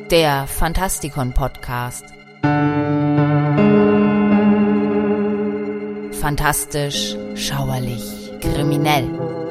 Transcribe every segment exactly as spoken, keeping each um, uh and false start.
Der Fantastikon-Podcast. Fantastisch, schauerlich, kriminell.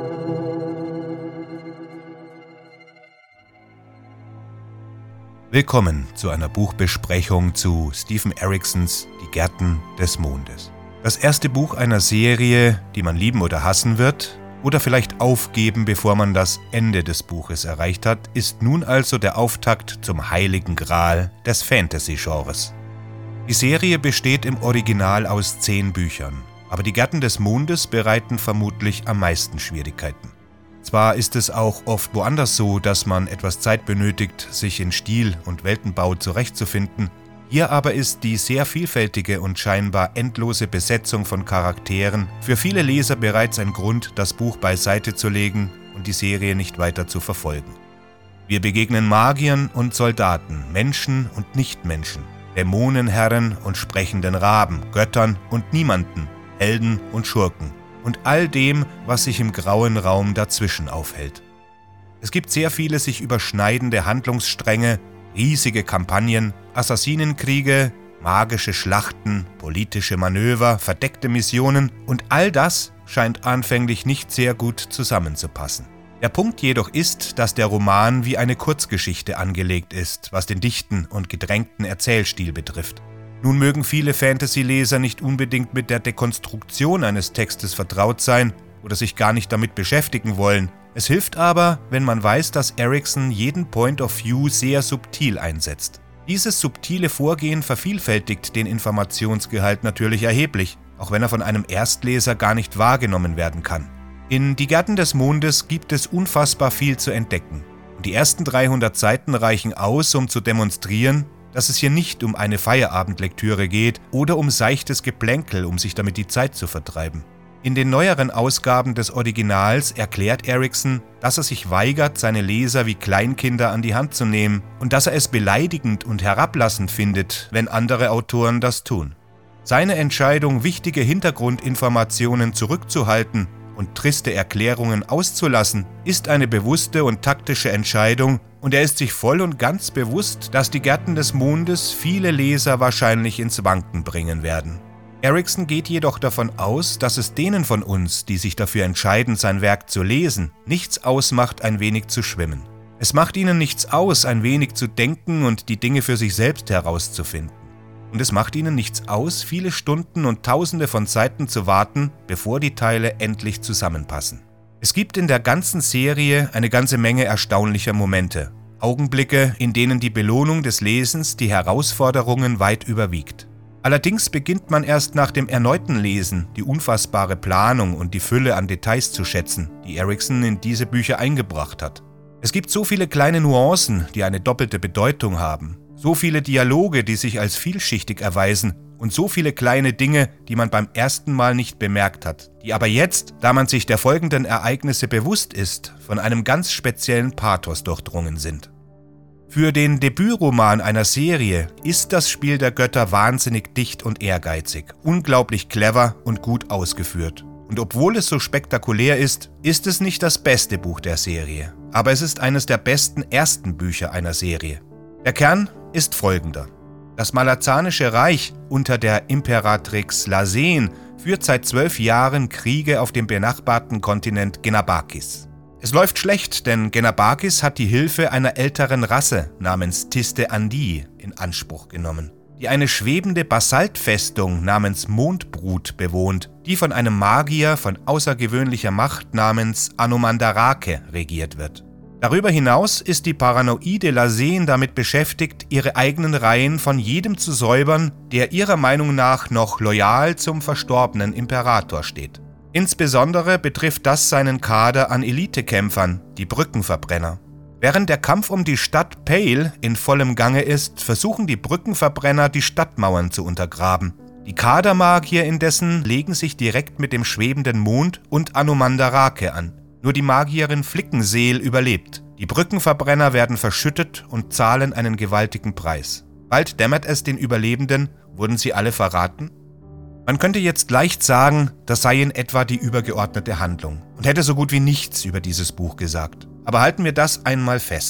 Willkommen zu einer Buchbesprechung zu Stephen Eriksons Die Gärten des Mondes. Das erste Buch einer Serie, die man lieben oder hassen wird, oder vielleicht aufgeben, bevor man das Ende des Buches erreicht hat, ist nun also der Auftakt zum heiligen Gral des Fantasy-Genres. Die Serie besteht im Original aus zehn Büchern, aber die Gärten des Mondes bereiten vermutlich am meisten Schwierigkeiten. Zwar ist es auch oft woanders so, dass man etwas Zeit benötigt, sich in Stil und Weltenbau zurechtzufinden. Hier aber ist die sehr vielfältige und scheinbar endlose Besetzung von Charakteren für viele Leser bereits ein Grund, das Buch beiseite zu legen und die Serie nicht weiter zu verfolgen. Wir begegnen Magiern und Soldaten, Menschen und Nichtmenschen, Dämonenherren und sprechenden Raben, Göttern und Niemanden, Helden und Schurken und all dem, was sich im grauen Raum dazwischen aufhält. Es gibt sehr viele sich überschneidende Handlungsstränge, riesige Kampagnen, Assassinenkriege, magische Schlachten, politische Manöver, verdeckte Missionen und all das scheint anfänglich nicht sehr gut zusammenzupassen. Der Punkt jedoch ist, dass der Roman wie eine Kurzgeschichte angelegt ist, was den dichten und gedrängten Erzählstil betrifft. Nun mögen viele Fantasy-Leser nicht unbedingt mit der Dekonstruktion eines Textes vertraut sein oder sich gar nicht damit beschäftigen wollen. Es hilft aber, wenn man weiß, dass Erikson jeden Point of View sehr subtil einsetzt. Dieses subtile Vorgehen vervielfältigt den Informationsgehalt natürlich erheblich, auch wenn er von einem Erstleser gar nicht wahrgenommen werden kann. In Die Gärten des Mondes gibt es unfassbar viel zu entdecken. Und die ersten dreihundert Seiten reichen aus, um zu demonstrieren, dass es hier nicht um eine Feierabendlektüre geht oder um seichtes Geplänkel, um sich damit die Zeit zu vertreiben. In den neueren Ausgaben des Originals erklärt Erikson, dass er sich weigert, seine Leser wie Kleinkinder an die Hand zu nehmen und dass er es beleidigend und herablassend findet, wenn andere Autoren das tun. Seine Entscheidung, wichtige Hintergrundinformationen zurückzuhalten und triste Erklärungen auszulassen, ist eine bewusste und taktische Entscheidung und er ist sich voll und ganz bewusst, dass die Gärten des Mondes viele Leser wahrscheinlich ins Wanken bringen werden. Erikson geht jedoch davon aus, dass es denen von uns, die sich dafür entscheiden, sein Werk zu lesen, nichts ausmacht, ein wenig zu schwimmen. Es macht ihnen nichts aus, ein wenig zu denken und die Dinge für sich selbst herauszufinden. Und es macht ihnen nichts aus, viele Stunden und Tausende von Seiten zu warten, bevor die Teile endlich zusammenpassen. Es gibt in der ganzen Serie eine ganze Menge erstaunlicher Momente, Augenblicke, in denen die Belohnung des Lesens die Herausforderungen weit überwiegt. Allerdings beginnt man erst nach dem erneuten Lesen die unfassbare Planung und die Fülle an Details zu schätzen, die Erikson in diese Bücher eingebracht hat. Es gibt so viele kleine Nuancen, die eine doppelte Bedeutung haben, so viele Dialoge, die sich als vielschichtig erweisen und so viele kleine Dinge, die man beim ersten Mal nicht bemerkt hat, die aber jetzt, da man sich der folgenden Ereignisse bewusst ist, von einem ganz speziellen Pathos durchdrungen sind. Für den Debütroman einer Serie ist das Spiel der Götter wahnsinnig dicht und ehrgeizig, unglaublich clever und gut ausgeführt. Und obwohl es so spektakulär ist, ist es nicht das beste Buch der Serie, aber es ist eines der besten ersten Bücher einer Serie. Der Kern ist folgender. Das Malazanische Reich unter der Imperatrix Lasen führt seit zwölf Jahren Kriege auf dem benachbarten Kontinent Genabakis. Es läuft schlecht, denn Genabakis hat die Hilfe einer älteren Rasse namens Tiste Andi in Anspruch genommen, die eine schwebende Basaltfestung namens Mondbrut bewohnt, die von einem Magier von außergewöhnlicher Macht namens Anomandarake regiert wird. Darüber hinaus ist die paranoide Lasen damit beschäftigt, ihre eigenen Reihen von jedem zu säubern, der ihrer Meinung nach noch loyal zum verstorbenen Imperator steht. Insbesondere betrifft das seinen Kader an Elitekämpfern, die Brückenverbrenner. Während der Kampf um die Stadt Pale in vollem Gange ist, versuchen die Brückenverbrenner, die Stadtmauern zu untergraben. Die Kadermagier indessen legen sich direkt mit dem schwebenden Mond und Anomandarake an. Nur die Magierin Flickenseel überlebt. Die Brückenverbrenner werden verschüttet und zahlen einen gewaltigen Preis. Bald dämmert es den Überlebenden, wurden sie alle verraten? Man könnte jetzt leicht sagen, das sei in etwa die übergeordnete Handlung und hätte so gut wie nichts über dieses Buch gesagt. Aber halten wir das einmal fest.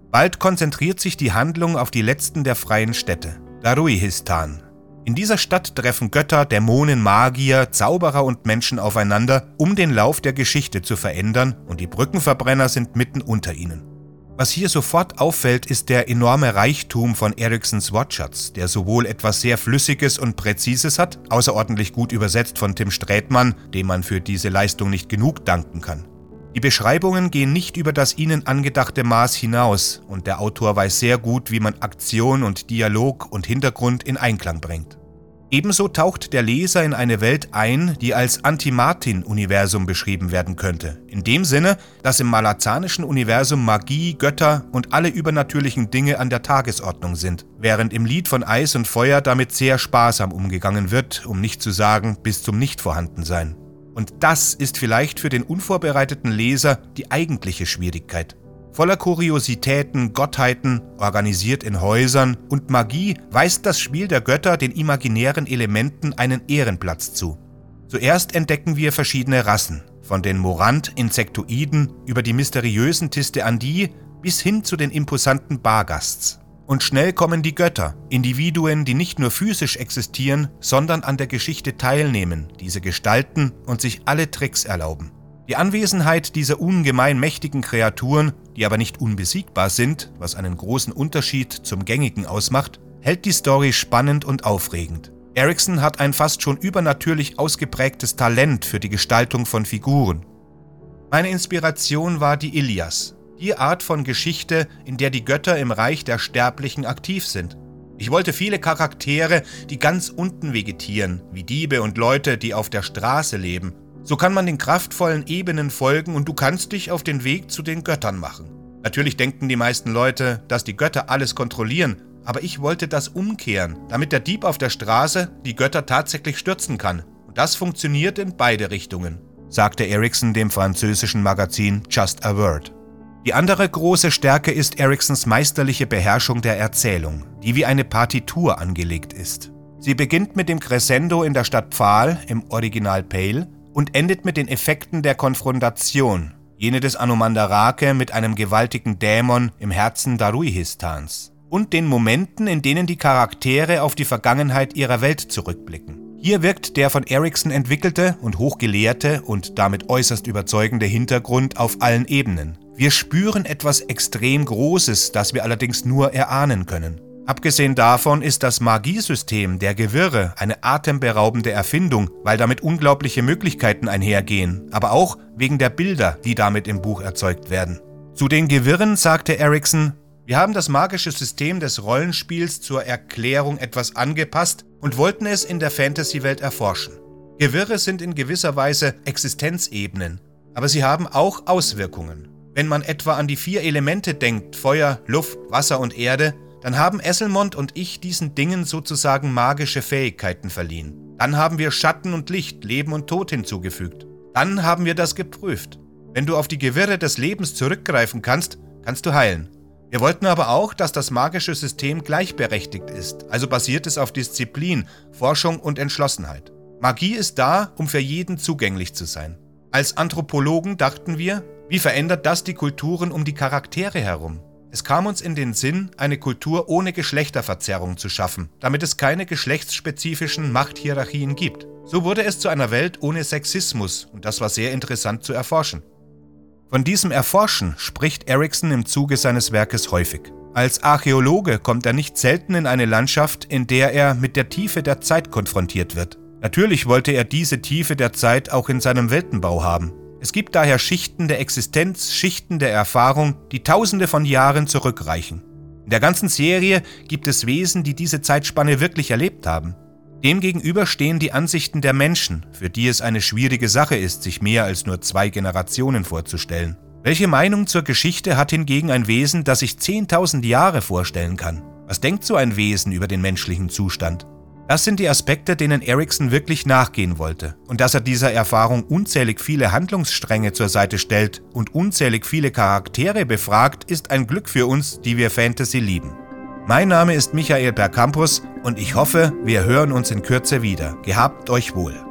Bald konzentriert sich die Handlung auf die letzten der freien Städte, Daruihistan. In dieser Stadt treffen Götter, Dämonen, Magier, Zauberer und Menschen aufeinander, um den Lauf der Geschichte zu verändern, und die Brückenverbrenner sind mitten unter ihnen. Was hier sofort auffällt, ist der enorme Reichtum von Eriksons Wortschatz, der sowohl etwas sehr Flüssiges und Präzises hat, außerordentlich gut übersetzt von Tim Strätmann, dem man für diese Leistung nicht genug danken kann. Die Beschreibungen gehen nicht über das ihnen angedachte Maß hinaus, und der Autor weiß sehr gut, wie man Aktion und Dialog und Hintergrund in Einklang bringt. Ebenso taucht der Leser in eine Welt ein, die als Anti-Martin-Universum beschrieben werden könnte. In dem Sinne, dass im malazanischen Universum Magie, Götter und alle übernatürlichen Dinge an der Tagesordnung sind, während im Lied von Eis und Feuer damit sehr sparsam umgegangen wird, um nicht zu sagen bis zum Nichtvorhandensein. Und das ist vielleicht für den unvorbereiteten Leser die eigentliche Schwierigkeit. Voller Kuriositäten, Gottheiten, organisiert in Häusern und Magie weist das Spiel der Götter den imaginären Elementen einen Ehrenplatz zu. Zuerst entdecken wir verschiedene Rassen, von den Morant-Insektoiden über die mysteriösen Tisteandii bis hin zu den imposanten Barghasts. Und schnell kommen die Götter, Individuen, die nicht nur physisch existieren, sondern an der Geschichte teilnehmen, diese gestalten und sich alle Tricks erlauben. Die Anwesenheit dieser ungemein mächtigen Kreaturen, die aber nicht unbesiegbar sind, was einen großen Unterschied zum Gängigen ausmacht, hält die Story spannend und aufregend. Erikson hat ein fast schon übernatürlich ausgeprägtes Talent für die Gestaltung von Figuren. Meine Inspiration war die Ilias, die Art von Geschichte, in der die Götter im Reich der Sterblichen aktiv sind. Ich wollte viele Charaktere, die ganz unten vegetieren, wie Diebe und Leute, die auf der Straße leben. So kann man den kraftvollen Ebenen folgen und du kannst dich auf den Weg zu den Göttern machen. Natürlich denken die meisten Leute, dass die Götter alles kontrollieren, aber ich wollte das umkehren, damit der Dieb auf der Straße die Götter tatsächlich stürzen kann. Und das funktioniert in beide Richtungen, sagte Erikson dem französischen Magazin Just a Word. Die andere große Stärke ist Eriksons meisterliche Beherrschung der Erzählung, die wie eine Partitur angelegt ist. Sie beginnt mit dem Crescendo in der Stadt Pfahl, im Original Pale, und endet mit den Effekten der Konfrontation, jene des Anumandarake mit einem gewaltigen Dämon im Herzen Daruihistans, und den Momenten, in denen die Charaktere auf die Vergangenheit ihrer Welt zurückblicken. Hier wirkt der von Erikson entwickelte und hochgelehrte und damit äußerst überzeugende Hintergrund auf allen Ebenen. Wir spüren etwas extrem Großes, das wir allerdings nur erahnen können. Abgesehen davon ist das Magiesystem der Gewirre eine atemberaubende Erfindung, weil damit unglaubliche Möglichkeiten einhergehen, aber auch wegen der Bilder, die damit im Buch erzeugt werden. Zu den Gewirren sagte Erikson: Wir haben das magische System des Rollenspiels zur Erklärung etwas angepasst und wollten es in der Fantasy-Welt erforschen. Gewirre sind in gewisser Weise Existenzebenen, aber sie haben auch Auswirkungen. Wenn man etwa an die vier Elemente denkt, Feuer, Luft, Wasser und Erde, dann haben Esselmond und ich diesen Dingen sozusagen magische Fähigkeiten verliehen. Dann haben wir Schatten und Licht, Leben und Tod hinzugefügt. Dann haben wir das geprüft. Wenn du auf die Gewirre des Lebens zurückgreifen kannst, kannst du heilen. Wir wollten aber auch, dass das magische System gleichberechtigt ist, also basiert es auf Disziplin, Forschung und Entschlossenheit. Magie ist da, um für jeden zugänglich zu sein. Als Anthropologen dachten wir, wie verändert das die Kulturen um die Charaktere herum? Es kam uns in den Sinn, eine Kultur ohne Geschlechterverzerrung zu schaffen, damit es keine geschlechtsspezifischen Machthierarchien gibt. So wurde es zu einer Welt ohne Sexismus und das war sehr interessant zu erforschen. Von diesem Erforschen spricht Erikson im Zuge seines Werkes häufig. Als Archäologe kommt er nicht selten in eine Landschaft, in der er mit der Tiefe der Zeit konfrontiert wird. Natürlich wollte er diese Tiefe der Zeit auch in seinem Weltenbau haben. Es gibt daher Schichten der Existenz, Schichten der Erfahrung, die Tausende von Jahren zurückreichen. In der ganzen Serie gibt es Wesen, die diese Zeitspanne wirklich erlebt haben. Demgegenüber stehen die Ansichten der Menschen, für die es eine schwierige Sache ist, sich mehr als nur zwei Generationen vorzustellen. Welche Meinung zur Geschichte hat hingegen ein Wesen, das sich zehntausend Jahre vorstellen kann? Was denkt so ein Wesen über den menschlichen Zustand? Das sind die Aspekte, denen Erikson wirklich nachgehen wollte. Und dass er dieser Erfahrung unzählig viele Handlungsstränge zur Seite stellt und unzählig viele Charaktere befragt, ist ein Glück für uns, die wir Fantasy lieben. Mein Name ist Michael Percampus und ich hoffe, wir hören uns in Kürze wieder. Gehabt euch wohl.